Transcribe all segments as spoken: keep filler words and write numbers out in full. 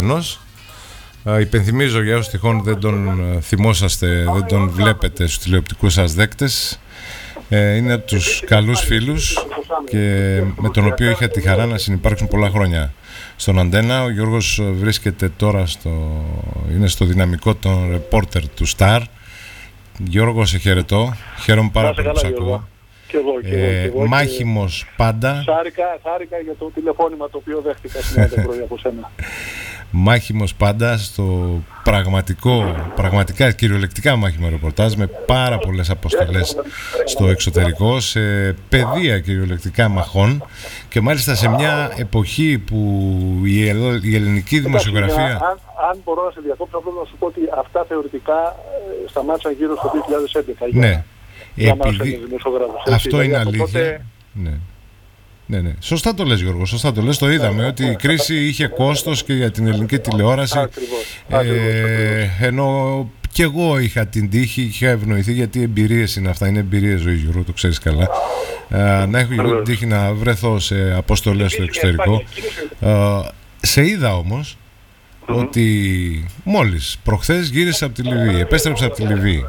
Uh, υπενθυμίζω για όσους τυχόν δεν τον uh, θυμόσαστε, δεν τον βλέπετε στους τηλεοπτικούς σας δέκτες. Uh, είναι από τους καλούς φίλους και με τον οποίο είχα τη χαρά να συνυπάρξουν πολλά χρόνια στον Αντένα. Ο Γιώργος βρίσκεται τώρα στο, είναι στο δυναμικό των ρεπόρτερ του Star. Γιώργο, σε χαιρετώ. Χαίρομαι πάρα πολύ που σ' ακούω. Και εγώ, και ε, εγώ, και μάχημος πάντα. Χάρηκα, χάρηκα για το τηλεφώνημα το οποίο δέχτηκα σήμερα το πρωί από σένα. Μάχημος πάντα στο πραγματικό, πραγματικά κυριολεκτικά μάχημο ρεπορτάζ, με πάρα πολλές αποστολές στο εξωτερικό, σε πεδία κυριολεκτικά μαχών, και μάλιστα σε μια εποχή που η, ελλο, η ελληνική δημοσιογραφία... Αν, αν μπορώ να σε διακόψω, απλώς να σου πω ότι αυτά θεωρητικά σταμάτησαν γύρω στο δύο χιλιάδες έντεκα. Ναι. Για Επειδή... αυτό έτσι, είναι αλήθεια. τότε... Ναι. Ναι, ναι. Σωστά το λες, Γιώργο, σωστά το λες. Το είδαμε ότι η κρίση είχε κόστος και για την ελληνική τηλεόραση. Ακριβώς, ε, ακριβώς, ακριβώς. Ενώ και εγώ είχα την τύχη, είχα ευνοηθεί, γιατί εμπειρίες είναι αυτά, είναι εμπειρίες ζωής, Γιώργο, το ξέρεις καλά. Ε, να έχω την τύχη να βρεθώ σε αποστολές στο εξωτερικό. Ε, σε είδα όμως mm-hmm. ότι μόλις προχθές γύρισα από τη Λιβύη, επέστρεψα από τη Λιβύη.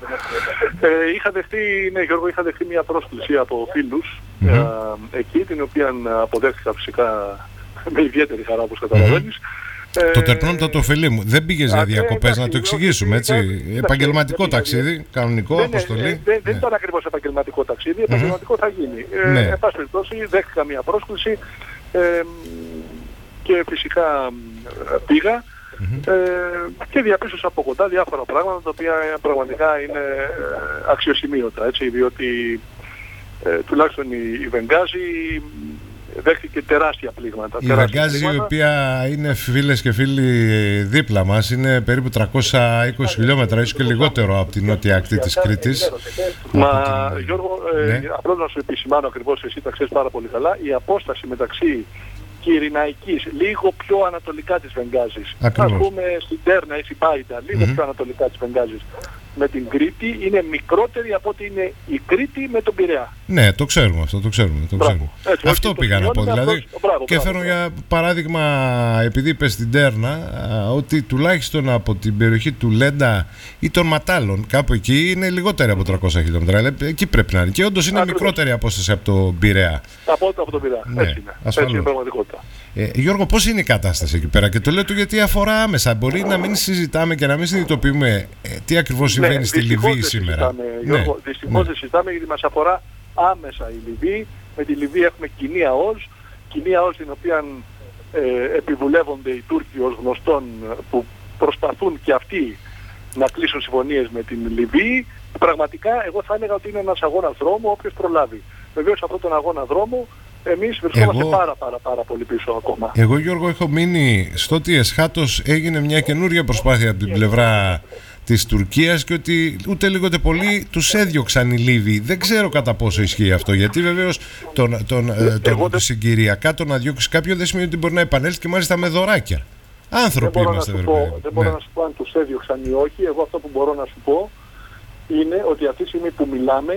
Ε, είχα δεχτεί, ναι Γιώργο, είχα δεχτεί μια πρόσκληση από φίλους mm-hmm. ε, εκεί, την οποία αποδέχτηκα φυσικά με ιδιαίτερη χαρά, όπως καταλαβαίνεις. Mm-hmm. Ε, το τερπνόμητο το ωφελή μου. Δεν πήγες για διακοπές, να το εξηγήσουμε, έτσι. Εντάξει, επαγγελματικό εντάξει, ταξίδι, κανονικό, δεν, αποστολή. Δεν, δεν, δεν ναι. ήταν ακριβώς επαγγελματικό ταξίδι, επαγγελματικό mm-hmm. θα γίνει. Ε, ναι. Εν πάση περιπτώσει, δέχτηκα μια πρόσκληση ε, και φυσικά πήγα. Mm-hmm. Ε, και διαπίστωσα από κοντά διάφορα πράγματα τα οποία πραγματικά είναι αξιοσημείωτα, έτσι, διότι ε, τουλάχιστον η, η Βενγκάζη δέχτηκε τεράστια πλήγματα. Η Βενγκάζη, η οποία είναι, φίλες και φίλοι, δίπλα μας, είναι περίπου τριακόσια είκοσι χιλιόμετρα, ίσως και λιγότερο από την νότια ακτή της Κρήτης. Μα την... Γιώργο, ε, ναι. απλώς να σου επισημάνω, ακριβώς εσύ τα ξέρεις πάρα πολύ καλά, η απόσταση μεταξύ Κυρηναϊκής, λίγο πιο ανατολικά της Βενγκάζης. Ας πούμε στην Τέρνα ή στην Πάιντα, λίγο mm-hmm. πιο ανατολικά της Βενγκάζης. Με την Κρήτη είναι μικρότερη από ότι είναι η Κρήτη με τον Πειραιά. Ναι, το ξέρουμε αυτό, το ξέρουμε. Το ξέρουμε. Έτσι, αυτό όχι, πήγα να πω. Δηλαδή, αυτός, μπράβο, και μπράβο, φέρνω μπράβο. για παράδειγμα, επειδή είπες στην Τέρνα, ότι τουλάχιστον από την περιοχή του Λέντα ή των Ματάλων, κάπου εκεί είναι λιγότερη από τριακόσια χιλιόμετρα. Εκεί πρέπει να είναι. Και όντως είναι ακριβώς μικρότερη απόσταση από τον Πειραιά. Από, από τον Πειραιά. Ναι, έτσι είναι. Έτσι είναι πραγματικότητα. Ε, Γιώργο, πώς είναι η κατάσταση εκεί πέρα? Και το λέω του γιατί αφορά άμεσα. Μπορεί να μην συζητάμε και να μην συνειδητοποιούμε ε, τι ακριβώς συμβαίνει ναι, στη Λιβύη σήμερα. Γιώργο, ναι, δυστυχώς ναι. δεν συζητάμε, γιατί μας αφορά άμεσα η Λιβύη. Με τη Λιβύη έχουμε κοινή ΑΟΣ, κοινή ΑΟΣ την οποία ε, επιβουλεύονται οι Τούρκοι ως γνωστόν, που προσπαθούν και αυτοί να κλείσουν συμφωνίες με την Λιβύη. Πραγματικά εγώ θα έλεγα ότι είναι ένας αγώνας δρόμου, όποιος προλάβει. Βεβαίως αυτόν τον αγώνα δρόμου εμείς βρισκόμαστε εγώ, πάρα πάρα πάρα πολύ πίσω ακόμα. Εγώ, Γιώργο, έχω μείνει στο ότι εσχάτως έγινε μια καινούργια προσπάθεια από την πλευρά της Τουρκίας και ότι ούτε λίγο ούτε πολύ τους έδιωξαν οι Λίβοι. Δεν ξέρω κατά πόσο ισχύει αυτό, γιατί βεβαίως τον, τον, ε, τον, τον, συγκυριακά το να διώξει κάποιον δεν σημαίνει ότι μπορεί να επανέλθει, και μάλιστα με δωράκια. Άνθρωποι δεν είμαστε, δεν ναι. μπορώ να σου πω αν τους έδιωξαν ή όχι. Εγώ αυτό που μπορώ να σου πω είναι ότι αυτή τη στιγμή που μιλάμε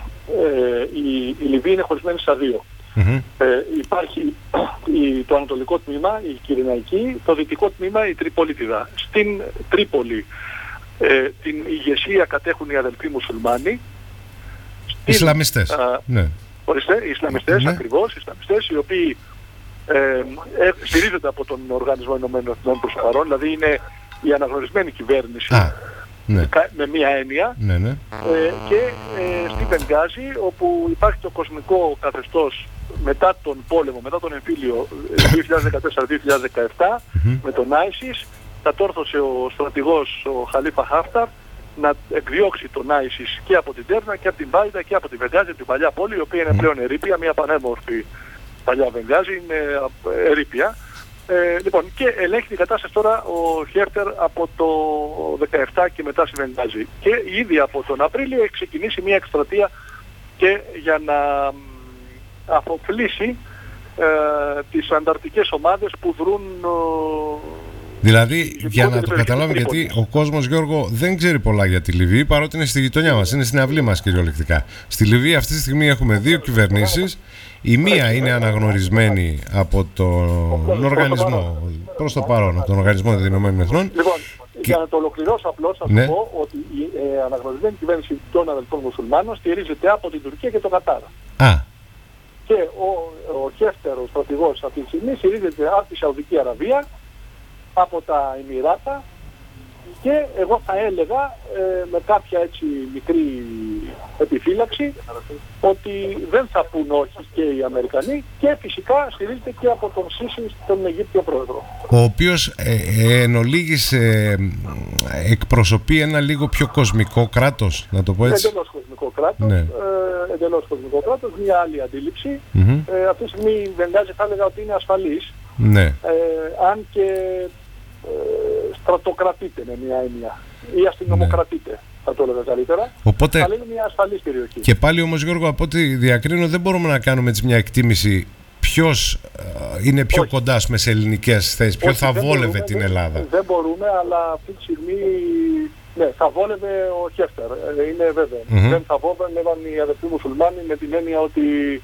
ε, η, η Λιβύη είναι χωρισμένη στα δύο. Mm-hmm. Ε, υπάρχει η, το ανατολικό τμήμα, η Κυρηναϊκή, το δυτικό τμήμα, η Τριπολίτιδα. Στην Τρίπολη ε, την ηγεσία κατέχουν οι αδελφοί μουσουλμάνοι. Στην, Ισλαμιστές. Α, ναι. Ορίστε, οι Ισλαμιστές, ναι. ακριβώς, οι Ισλαμιστές, οι οποίοι ε, ε, στηρίζονται από τον Οργανισμό Ηνωμένων Εθνών προς το παρόν, δηλαδή είναι η αναγνωρισμένη κυβέρνηση. Α. Ναι. Με μία έννοια ναι, ναι. Ε, και ε, στη Βενγκάζη, όπου υπάρχει το κοσμικό καθεστώς μετά τον πόλεμο, μετά τον εμφύλιο δύο χιλιάδες δεκατέσσερα δύο χιλιάδες δεκαεπτά mm-hmm. με τον Άισις, κατόρθωσε ο στρατηγός ο Χαλίφα Χάφταρ να εκδιώξει τον Άισις και από την Τέρνα και από την Πάιντα και από τη Βενγκάζη, από την παλιά πόλη, η οποία είναι mm-hmm. πλέον ερείπια, μια πανέμορφη παλιά Βενγκάζη, είναι ερείπια. Ε, λοιπόν, και ελέγχει την κατάσταση τώρα ο Χέφτερ από το δεκαεπτά και μετά στη Βενγκάζη. Και ήδη από τον Απρίλιο έχει ξεκινήσει μια εκστρατεία και για να αφοπλίσει ε, τις ανταρτικές ομάδες που δρούν... Δηλαδή, για να το καταλάβουμε, γιατί ο κόσμος, Γιώργο, δεν ξέρει πολλά για τη Λιβύη, παρότι είναι στη γειτονιά μας, είναι στην αυλή μας κυριολεκτικά. Στη Λιβύη αυτή τη στιγμή έχουμε δύο κυβερνήσεις. Η μία είναι αναγνωρισμένη από τον οργανισμό, προς το παρόν, από τον Οργανισμό των Ηνωμένων Εθνών. Λοιπόν, για να το ολοκληρώσω απλώς, θα ναι. πω ότι η ε, αναγνωρισμένη κυβέρνηση των αδελφών μουσουλμάνων στηρίζεται από την Τουρκία και το Κατάρ. Α. Και ο, ο Χέφτερος στρατηγός αυτή τη στιγμή στηρίζεται από τη Σαουδική Αραβία, από τα Εμιράτα, και εγώ θα έλεγα ε, με κάποια έτσι μικρή επιφύλαξη ότι δεν θα πούν όχι και οι Αμερικανοί, και φυσικά στηρίζεται και από τον Σίση, τον Αιγύπτιο πρόεδρο. Ο οποίος ε, ε, εν ολίγης ε, εκπροσωπεί ένα λίγο πιο κοσμικό κράτος, να το πω έτσι. Εντελώς κοσμικό κράτος, ναι. ε, εντελώς κοσμικό κράτος, μια άλλη αντίληψη. Mm-hmm. Ε, αυτή τη στιγμή η Βενγκάζη θα έλεγα ότι είναι ασφαλής, ναι. ε, αν και Ε, στρατοκρατείται με μια έννοια, ή αστυνομοκρατείται, ναι. θα το έλεγα καλύτερα. Οπότε, αλλά είναι μια ασφαλής περιοχή. Και πάλι όμως, Γιώργο, από ό,τι διακρίνω, δεν μπορούμε να κάνουμε έτσι μια εκτίμηση ποιος ε, είναι πιο Όχι. κοντά σε ελληνικές θέσεις, ποιο θα βόλευε μπορούμε, την δεν, Ελλάδα. Δεν μπορούμε, αλλά αυτή τη στιγμή ναι, θα βόλευε ο Χέφτερ, ε, είναι βέβαιο. Mm-hmm. Δεν θα βόλευαν οι αδελφοί μουσουλμάνοι, με την έννοια ότι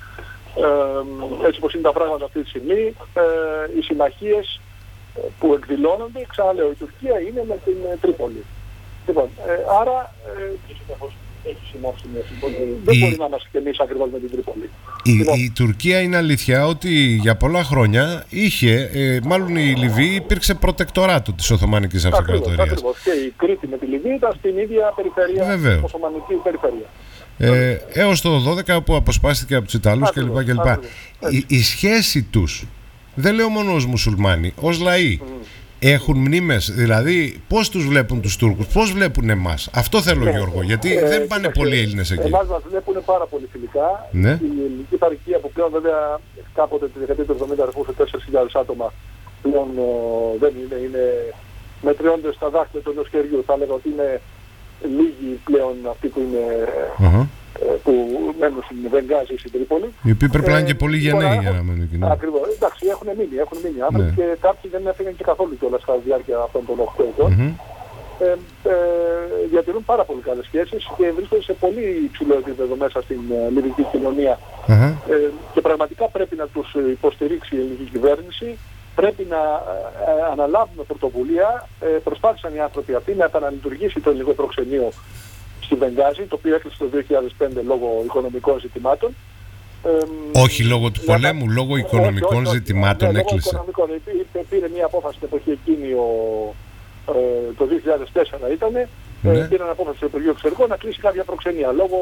ε, έτσι όπως είναι τα πράγματα αυτή τη στιγμή, ε, οι συμμαχίες που εκδηλώνονται, ξαναλέω, η Τουρκία είναι με την ε, Τρίπολη. Λοιπόν, ε, άρα ε, έχει συνάψει μια συμφωνία. Δεν μπορεί να είμαστε κι εμείς ακριβώς με την Τρίπολη. Η, λοιπόν, η Τουρκία είναι αλήθεια ότι για πολλά χρόνια είχε, ε, μάλλον η Λιβύη υπήρξε προτεκτοράτο της Οθωμανικής Αυτοκρατορίας. Ακριβώς. Και η Κρήτη με τη Λιβύη ήταν στην ίδια περιφέρεια, Βεβαίως. Οθωμανική περιφέρεια. Ε, έως το δώδεκα που αποσπάστηκε από τους Ιταλούς κλπ. Η, η σχέση τους, δεν λέω μόνο ως μουσουλμάνοι, ως λαοί, mm. έχουν μνήμες, δηλαδή πώς τους βλέπουν τους Τούρκους, πώς βλέπουν εμάς. Αυτό θέλω, yeah. Γιώργο, γιατί ε, δεν πάνε ε, πολλοί Έλληνες εκεί. Εμάς μας βλέπουν πάρα πολύ φιλικά. Ναι. Η ελληνική παροικία που πλέον βέβαια κάποτε τη δεκαετία του εβδομήντα αριθμούσε τέσσερις χιλιάδες άτομα, πλέον ε, δεν είναι, είναι μετριώντας στα δάχτυλα του ενός χεριού. Θα έλεγα ότι είναι λίγοι πλέον αυτοί που είναι... Uh-huh. που μένουν στην Βενγκάζη, στην Τρίπολη. Οι οποίοι πρέπει να είναι και πολύ γενναίοι για να μένουν εκεί. Ακριβώς. Εντάξει, έχουν μείνει, έχουν μείνει άνθρωποι, ναι. Και κάποιοι δεν έφυγαν και καθόλου κιόλας κατά τη διάρκεια αυτών των οκτώ ετών. Mm-hmm. Ε, ε, διατηρούν πάρα πολύ καλές σχέσεις και βρίσκονται σε πολύ υψηλό επίπεδο μέσα στην ε, λιβυκή κοινωνία. Mm-hmm. Ε, και πραγματικά πρέπει να τους υποστηρίξει η ελληνική κυβέρνηση. Πρέπει να ε, αναλάβουμε πρωτοβουλία. Ε, προσπάθησαν οι άνθρωποι αυτοί να επαναλειτουργήσει το ελληνικό προξενείο στη Βενγκάζη, το οποίο έκλεισε το δύο χιλιάδες πέντε λόγω οικονομικών ζητημάτων. Ε, όχι λόγω του να... πολέμου, λόγω οικονομικών όχι, όχι, ζητημάτων ναι, έκλεισε. Λόγω οικονομικών. Πήρε, πήρε μια απόφαση την εποχή εκείνη ο, ε, το δύο χιλιάδες τέσσερα ήταν, ναι. ε, πήρε μια απόφαση στο Υπουργείο Εξωτερικών να κλείσει κάποια προξενία λόγω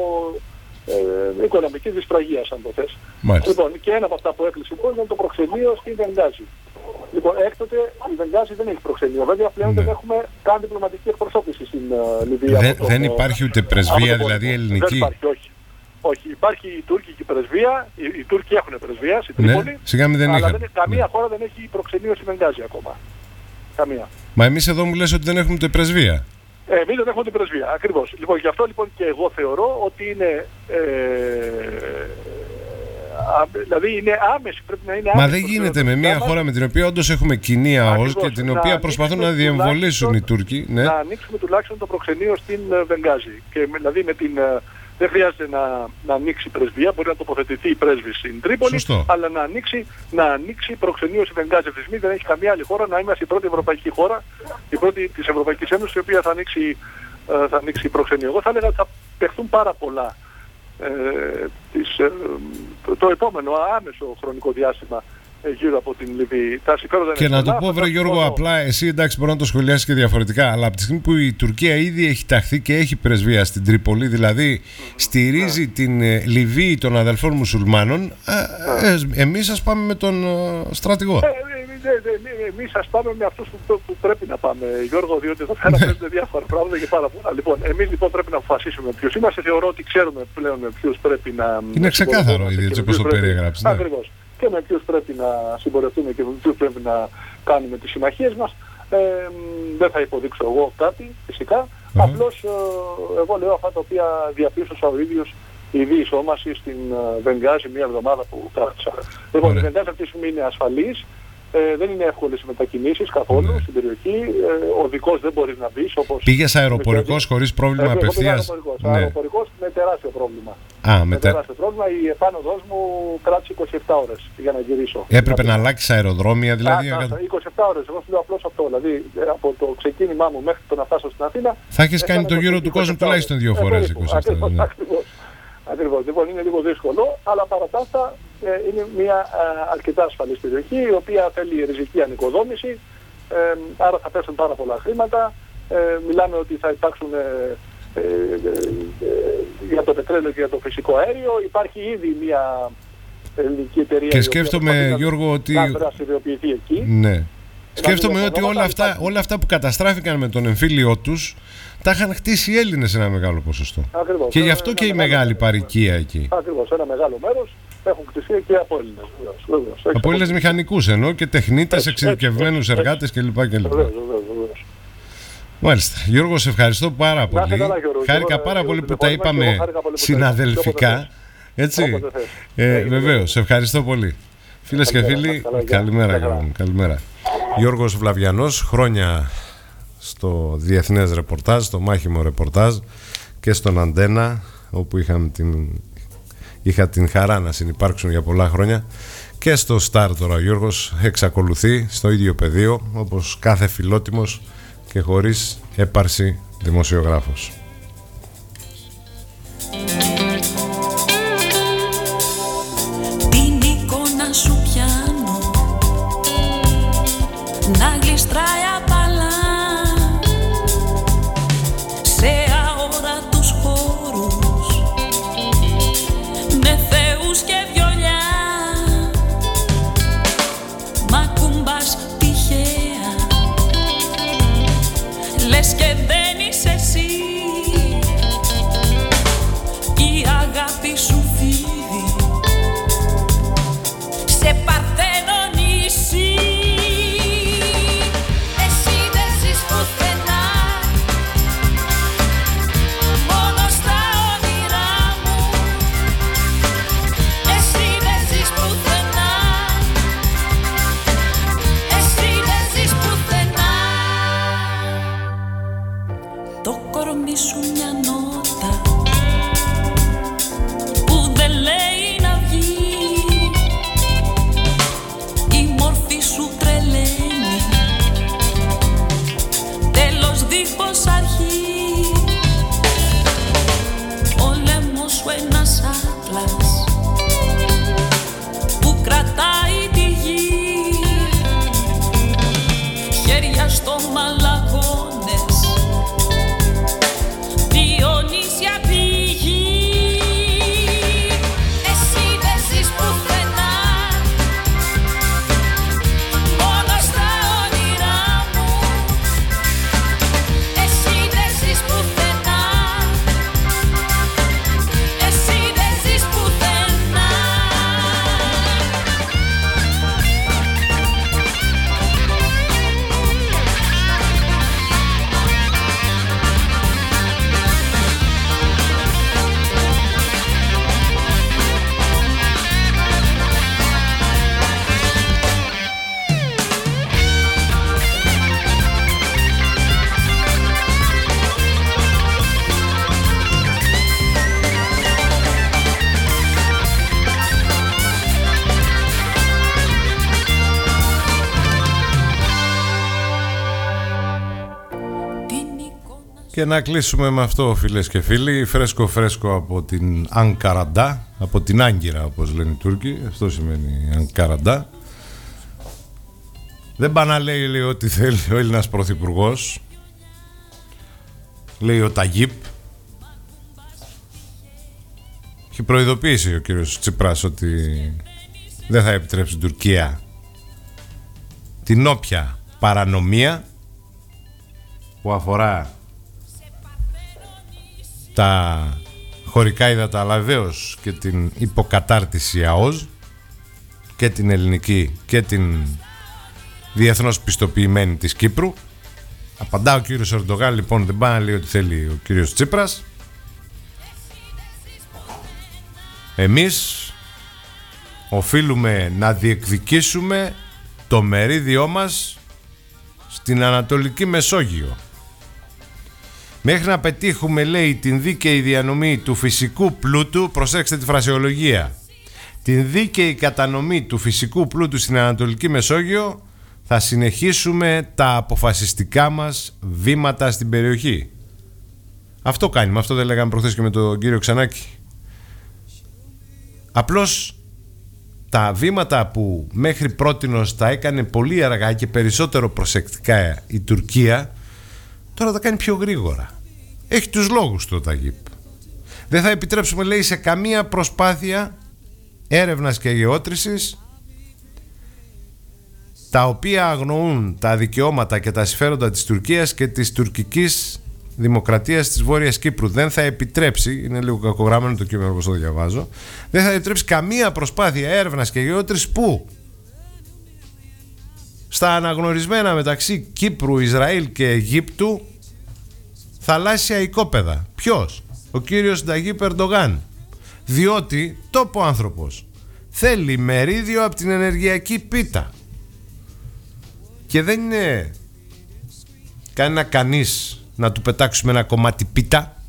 ε, οικονομικής δυσπραγίας, αν το θες. Λοιπόν, και ένα από αυτά που έκλεισε λοιπόν ήταν το προξενείο στην Βενγκάζη. Λοιπόν, έκτοτε η Βενγκάζη δεν έχει προξενείο. Βέβαια πλέον ναι. δεν έχουμε καν διπλωματική εκπροσώπηση στην uh, Λιβύη. Δεν, τον, δεν υπάρχει ούτε πρεσβεία, δηλαδή ελληνική. Δεν υπάρχει, όχι. Όχι, υπάρχει η τουρκική πρεσβεία, οι, οι Τούρκοι έχουν πρεσβεία στην Τρίπολη, ναι, σιγά μην δεν αλλά είχαν. δεν, καμία ναι. χώρα δεν έχει προξενείο στη Βενγκάζη ακόμα. Καμία. Μα εμείς εδώ μου λες ότι δεν έχουμε ούτε πρεσβεία. Ε, εμείς δεν έχουμε την πρεσβεία, ακριβώς. Λοιπόν, γι' αυτό λοιπόν και εγώ θεωρώ ότι είναι... Ε, δηλαδή είναι άμεση, πρέπει να είναι άμεση. Μα δεν γίνεται με μια χώρα με την οποία όντως έχουμε κοινή ΑΟΣ και την οποία προσπαθούν να διεμβολήσουν οι Τούρκοι. Ναι. Να ανοίξουμε τουλάχιστον το προξενείο στην Βενγκάζη. Και δηλαδή με την, δεν χρειάζεται να, να ανοίξει πρεσβεία, μπορεί να τοποθετηθεί η πρέσβη στην Τρίπολη, σωστό. Αλλά να ανοίξει, να ανοίξει προξενείο στη Βενγκάζη. Αυτή τη στιγμή δεν έχει καμία άλλη χώρα να είμαστε η πρώτη ευρωπαϊκή χώρα, η πρώτη της Ευρωπαϊκής Ένωσης, η οποία θα ανοίξει, θα ανοίξει προξενείο. Εγώ θα έλεγα ότι θα παιχτούν πάρα πολλά. Ε, της, ε, το, το επόμενο άμεσο χρονικό διάστημα ε, γύρω από την Λιβύη. Τα συμφέροντα και να το πω, βρε Γιώργο, μόνο... απλά εσύ εντάξει μπορεί να το σχολιάσεις και διαφορετικά, αλλά από τη στιγμή που η Τουρκία ήδη έχει ταχθεί και έχει πρεσβεία στην Τρίπολη, δηλαδή mm-hmm. στηρίζει yeah. την ε, Λιβύη των αδελφών μουσουλμάνων, ε, ε, εμείς ας πάμε με τον ε, στρατηγό. Ε, εμείς ας πάμε με αυτούς που, που πρέπει να πάμε, Γιώργο, διότι εδώ πέρα παίρνουν διάφορα πράγματα και πάρα πολλά. Λοιπόν, εμείς λοιπόν πρέπει να αποφασίσουμε ποιους είμαστε. Θεωρώ ότι ξέρουμε πλέον με ποιους πρέπει να... Είναι ξεκάθαρο ήδη έτσι όπως το περιέγραψες. Ναι. Ακριβώς. Και με ποιους πρέπει να συμπορευτούμε και με ποιους πρέπει να κάνουμε τις συμμαχίες μας. Ε, δεν θα υποδείξω εγώ κάτι, φυσικά. Uh-huh. Απλώς ε, εγώ λέω αυτά τα οποία διαπίστωσα ο ίδιος η διεισόμαση στην Βενγκάζη μια εβδομάδα που κράτησα. Λοιπόν, η Βενγκάζη αυτή τη στιγμή είναι ασφαλής. Ε, δεν είναι εύκολες οι μετακινήσεις καθόλου, ναι, στην περιοχή. Ε, οδικός δεν μπορείς να μπεις. Όπως πήγες αεροπορικός χωρίς πρόβλημα ε, απευθείας? Αεροπορικός, ναι. αεροπορικός με τεράστιο πρόβλημα. Α, με, με τε... τεράστιο πρόβλημα. Η επάνωδος μου κράτησε είκοσι επτά ώρες για να γυρίσω. Έπρεπε να αλλάξεις αεροδρόμια δηλαδή? Α, α, είκοσι επτά ώρες, εγώ σου λέω απλώς αυτό. Δηλαδή από το ξεκίνημά μου μέχρι το να φτάσω στην Αθήνα. Θα έχεις κάνει το γύρο του κόσμου τουλάχιστον δύο φορές. Ακριβώς. Λοιπόν, είναι λίγο δύσκολο, αλλά παρά τα αυτά ε, είναι μια ε, αρκετά ασφαλής περιοχή, η οποία θέλει ριζική ανοικοδόμηση, ε, άρα θα πέσουν πάρα πολλά χρήματα. Ε, μιλάμε ότι θα υπάρξουν ε, ε, ε, για το πετρέλαιο και για το φυσικό αέριο. Υπάρχει ήδη μια ελληνική εταιρεία. Και σκέφτομαι, Γιώργο, ότι... να δραστηριοποιηθεί εκεί. Ναι. Σκέφτομαι ότι όλα αυτά, όλα αυτά που καταστράφηκαν με τον εμφύλιο τους τα είχαν χτίσει οι Έλληνες ένα μεγάλο ποσοστό. Ακριβώς. Και γι' αυτό ένα, και ένα η μεγάλη παροικία εκεί. Ακριβώς, ένα μεγάλο μέρος έχουν χτιστεί και από Έλληνες. Βεβαίως, από Έλληνες μηχανικούς εννοώ και τεχνίτες, εξειδικευμένους εργάτες κλπ. Μάλιστα. Γιώργο, σε ευχαριστώ πάρα πολύ. Καλά, χάρηκα πάρα πολύ που τα είπαμε συναδελφικά. Έτσι. Ε, Βεβαίως, σε ευχαριστώ πολύ. Φίλες και φίλοι, καλημέρα, Γιώργο. Καλημέρα. Γιώργος Βλαβιανός, χρόνια στο διεθνές ρεπορτάζ, στο μάχημο ρεπορτάζ και στον Αντένα, όπου είχαμε την, είχα την χαρά να συνυπάρξουν για πολλά χρόνια, και στο Star τώρα ο Γιώργος εξακολουθεί στο ίδιο πεδίο, όπως κάθε φιλότιμος και χωρίς έπαρση δημοσιογράφος. Την εικόνα σου πιάνω να γλιστράει απαλά σε αόρατους χώρους με θεούς και βιολιά. Μ' ακουμπάς τυχαία, λες και δεν είσαι εσύ. Η αγάπη σου φύγει σε παρθένο νησί. Εσύ δεν ζεις πουθενά, μόνο στα όνειρά μου. Εσύ δεν ζεις πουθενά, εσύ δεν ζεις πουθενά. Το κορμί σου μια νότα που δεν λέει να βγει. Η μορφή σου τρελαίνει, τέλος δίχως αρχή. Ο λαιμός σου ένας άτλας που κρατάει τη γη. Χέρια στο μαλαγώνες, Διονύσια πηγή. Εσύ δεν ζεις πουθενά, μόνο στα όνειρά μου. Εσύ δεν ζεις πουθενά, εσύ δεν ζεις πουθενά. Και να κλείσουμε με αυτό, φίλες και φίλοι, φρέσκο φρέσκο από την Ανκαραντά, από την Άγκυρα όπως λένε οι Τούρκοι, αυτό σημαίνει Ανκαραντά. Δεν πάνε να λέει, λέει ό,τι θέλει ο Έλληνας πρωθυπουργός, λέει ο Ταγίπ. Έχει προειδοποιήσει ο κύριος Τσίπρας ότι δεν θα επιτρέψει την Τουρκία την όποια παρανομία που αφορά τα χωρικά ύδατα, αλλά βεβαίως και την υποκατάρτιση ΑΟΣ και την ελληνική και την διεθνώς πιστοποιημένη της Κύπρου. Απαντά ο κύριος Ερντογάν, λοιπόν, δεν πάει να λέει ότι θέλει ο κύριος Τσίπρας. Εμείς οφείλουμε να διεκδικήσουμε το μερίδιό μας στην Ανατολική Μεσόγειο. Μέχρι να πετύχουμε, λέει, την δίκαιη διανομή του φυσικού πλούτου, προσέξτε τη φρασεολογία, την δίκαιη κατανομή του φυσικού πλούτου στην Ανατολική Μεσόγειο, θα συνεχίσουμε τα αποφασιστικά μας βήματα στην περιοχή. Αυτό κάνει, με αυτό δεν λέγαμε προχθές και με τον κύριο Ξανάκη. Απλώς τα βήματα που μέχρι πρότινος τα έκανε πολύ αργά και περισσότερο προσεκτικά η Τουρκία, τώρα τα κάνει πιο γρήγορα. Έχει τους λόγους του ο Ταγίπ. Δεν θα επιτρέψουμε, λέει, σε καμία προσπάθεια έρευνας και γεώτρησης τα οποία αγνοούν τα δικαιώματα και τα συμφέροντα της Τουρκίας και της τουρκικής δημοκρατίας της Βόρειας Κύπρου. Δεν θα επιτρέψει, είναι λίγο κακογραμμένο το κείμενο όπως το διαβάζω, δεν θα επιτρέψει καμία προσπάθεια έρευνας και γεώτρησης που στα αναγνωρισμένα μεταξύ Κύπρου, Ισραήλ και Αιγύπτου θαλάσσια οικόπεδα. Ποιος? Ο κύριος Ταγίπ Ερντογάν. Διότι τόπο άνθρωπος θέλει μερίδιο από την ενεργειακή πίτα. Και δεν είναι κανένα κανείς να του πετάξουμε ένα κομμάτι πίτα.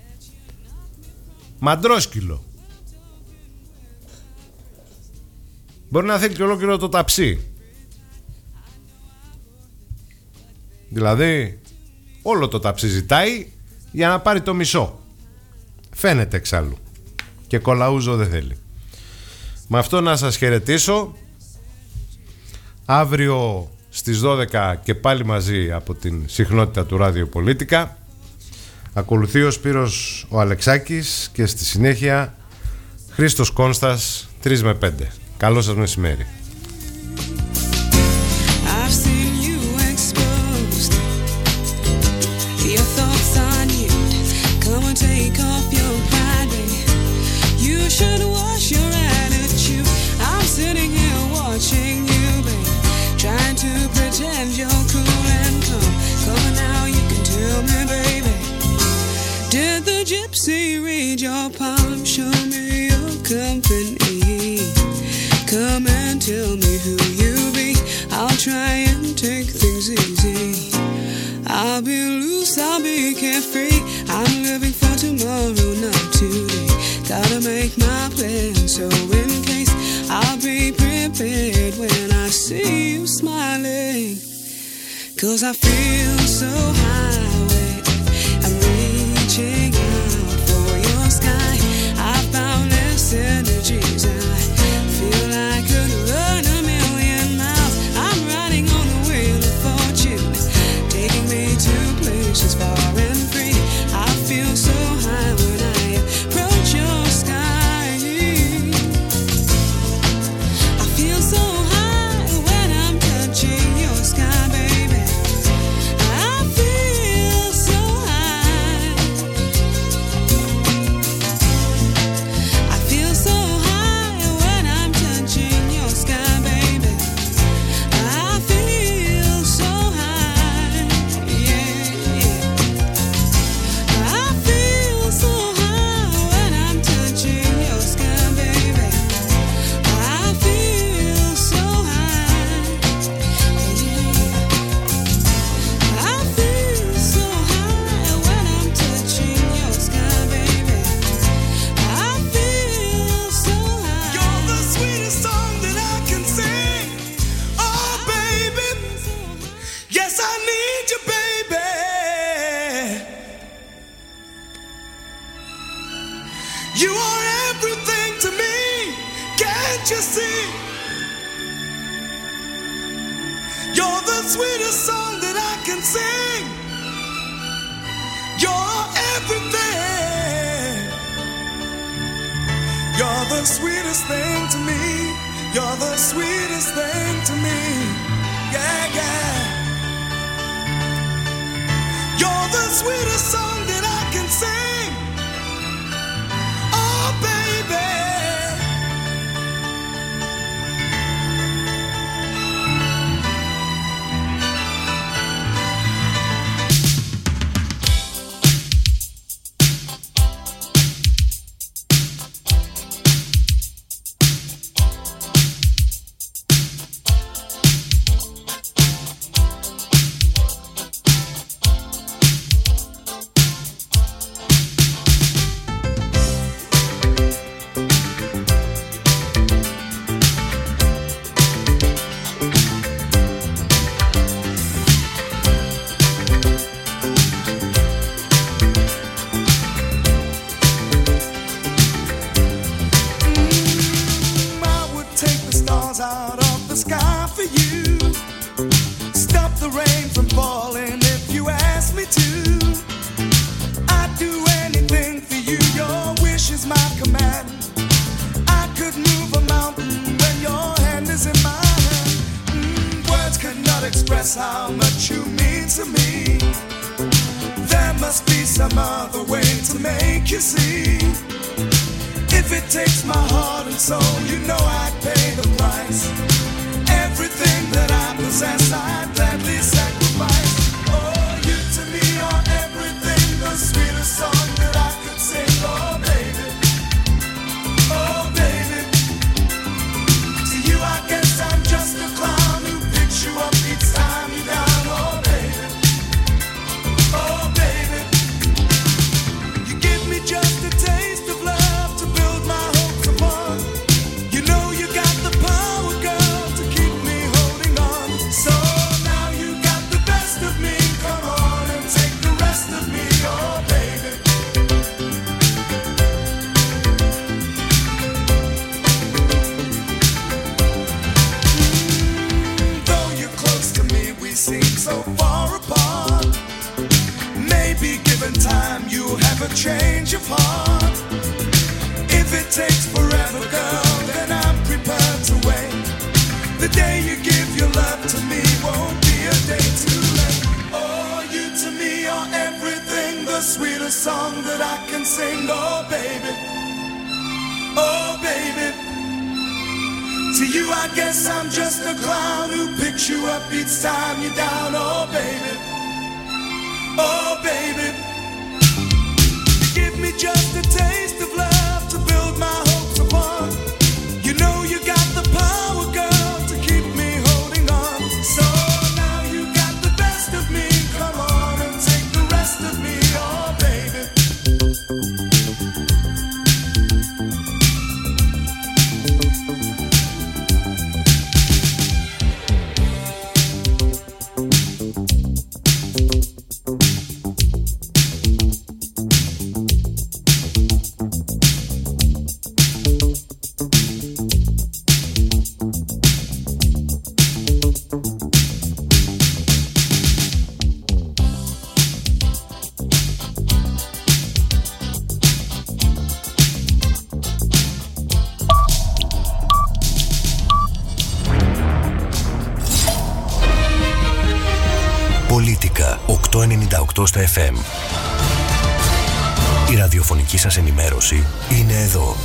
Μαντρόσκυλο. Μπορεί να θέλει και ολόκληρο το ταψί. Δηλαδή όλο το ταψί ζητάει για να πάρει το μισό. Φαίνεται εξάλλου. Και κολαούζο δεν θέλει. Με αυτό να σας χαιρετήσω. Αύριο στις δώδεκα και πάλι μαζί από την συχνότητα του Ράδιο Πολίτικα. Ακολουθεί ο Σπύρος ο Αλεξάκης και στη συνέχεια Χρήστος Κόνστας τρεις με πέντε. Καλό σας μεσημέρι. Trying to pretend you're cool and calm. Come on now, you can tell me, baby. Did the gypsy read your palm? Show me your company. Come and tell me who you be. I'll try and take things easy. I'll be loose, I'll be carefree. I'm living for tomorrow, not today. Gotta make my plan, so in case I'll be prepared when I see you smiling. Cause I feel so high when I'm reaching out for your sky. I found this energies and I feel I could run a million miles. I'm riding on the wheel of fortune, taking me to places far and free. I feel so high when I approach your sky. I feel so high when I'm touching your sky, baby. I feel so high. I feel so high when I'm touching your sky, baby. I feel so high, yeah, yeah. I feel so high when I'm touching your sky, baby. I feel so high, yeah. I feel so high when I'm touching your sky, baby. I feel so high. You're the sweetest song that I can sing. Oh, baby. Yes, I need you, baby. You are everything to me. Can't you see? You're the sweetest song that I can sing. You're everything. You're the sweetest thing to me. You're the sweetest thing to me. Yeah, yeah. You're the sweetest song that I can sing. Oh, baby. mean to me. There must be some other way to make you see. If it takes my heart and soul, you know I'd pay the price. Everything that I possess, I'd gladly sacrifice. Oh, you to me are everything, the sweetest song that I could sing. Oh, baby, oh, baby. To you I guess I'm just a clown who picks you up each time you're down. Oh, baby, oh, baby. You give me just a taste of love to build my hopes upon. You know you got the power, girl, to keep me holding on. So now you got the best of me. Come on and take the rest of me, oh baby. Mm, though you're close to me, we seem so far apart. Maybe given time, you'll have a change of heart. If it takes forever, girl, then I'm prepared to wait. The day you give your love to me won't be a day too late. Oh, you to me are everything, the sweetest song that I can sing. Oh, baby, oh, baby. To you I guess I'm just a clown who picks you up each time you're down. Oh, baby, oh, baby. You give me just a taste of love to build my hopes upon. You know you got the power, girl, to keep me holding on. So now you got the best of me. Come on and take the rest of me, oh baby. Πολίτικα οκτακόσια ενενήντα οκτώ στα εφ εμ. Η ραδιοφωνική σας ενημέρωση είναι εδώ.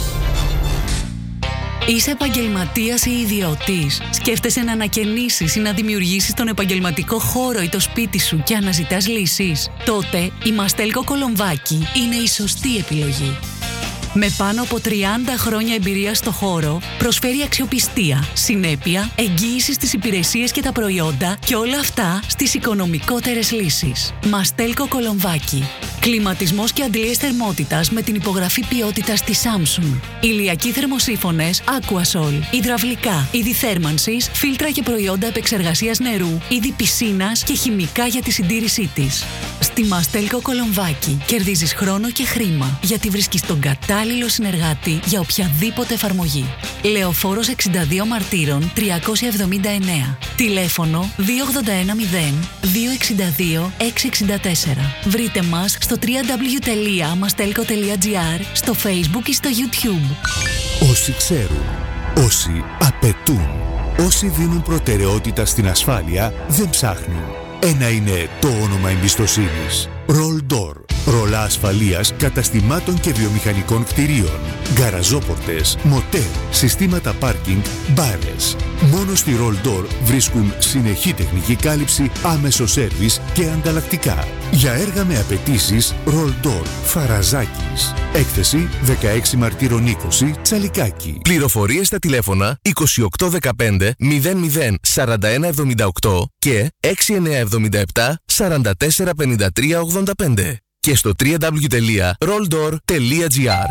Είσαι επαγγελματίας ή ιδιωτής? Σκέφτεσαι να ανακαινήσεις ή να δημιουργήσεις τον επαγγελματικό χώρο ή το σπίτι σου και αναζητάς λύσεις? Τότε η Μαστέλκο Κολομβάκη είναι η σωστή επιλογή. Με πάνω από τριάντα χρόνια εμπειρία στο χώρο, προσφέρει αξιοπιστία, συνέπεια, εγγύηση στις υπηρεσίες και τα προϊόντα και όλα αυτά στις οικονομικότερες λύσεις. Μαστέλκο Κολομβάκη. Κλιματισμός και αντλίες θερμότητας με την υπογραφή ποιότητας της Samsung. Ηλιακοί θερμοσύφωνες Aquasol. Υδραυλικά, είδη θέρμανσης, φίλτρα και προϊόντα επεξεργασίας νερού, είδη πισίνας και χημικά για τη συντήρησή της. Στη Μαστέλκο Κολομβάκη κερδίζεις χρόνο και χρήμα, γιατί βρίσκεις τον κατάλληλο συνεργάτη για οποιαδήποτε εφαρμογή. Λεωφόρος εξήντα δύο Μαρτύρων τριακόσια εβδομήντα εννέα. Τηλέφωνο δύο ογδόντα ένα μηδέν δύο εξήντα δύο εξακόσια εξήντα τέσσερα. Βρείτε μας στο double-u double-u double-u τελεία mastelco τελεία gr, στο Facebook ή στο YouTube. Όσοι ξέρουν, όσοι απαιτούν, όσοι δίνουν προτεραιότητα στην ασφάλεια δεν ψάχνουν. Ένα είναι το όνομα εμπιστοσύνης. Roll Door. Ρολά ασφαλείας καταστημάτων και βιομηχανικών κτηρίων. Γκαραζόπορτες, μοτέρ, συστήματα πάρκινγκ, μπάρες. Μόνο στη Roll Door βρίσκουν συνεχή τεχνική κάλυψη, άμεσο σέρβις και ανταλλακτικά. Για έργα με απαιτήσεις, Roll Door, Φαραζάκης. Έκθεση δεκαέξι Μαρτύρων είκοσι, Τσαλικάκη. Πληροφορίες στα τηλέφωνα είκοσι οκτώ δεκαπέντε μηδέν μηδέν σαράντα ένα εβδομήντα οκτώ και έξι εννιά εβδομήντα επτά σαράντα τέσσερα πενήντα τρία ογδόντα πέντε και στο double-u double-u double-u τελεία rolldoor τελεία gr.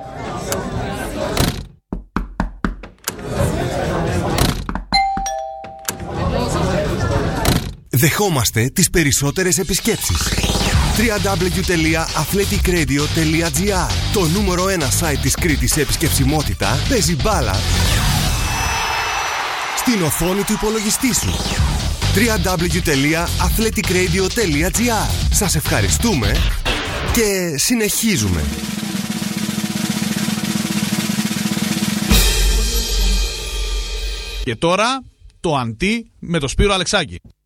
Δεχόμαστε τις περισσότερες επισκέψεις. double-u double-u double-u τελεία athletic radio τελεία gr. Το νούμερο ένα site της Κρήτης σε επισκεψιμότητα παίζει μπάλα στην οθόνη του υπολογιστή σου. double-u double-u double-u τελεία athletic radio τελεία gr. Σας ευχαριστούμε και συνεχίζουμε. Και τώρα το αντί με το Σπύρο Αλεξάκη.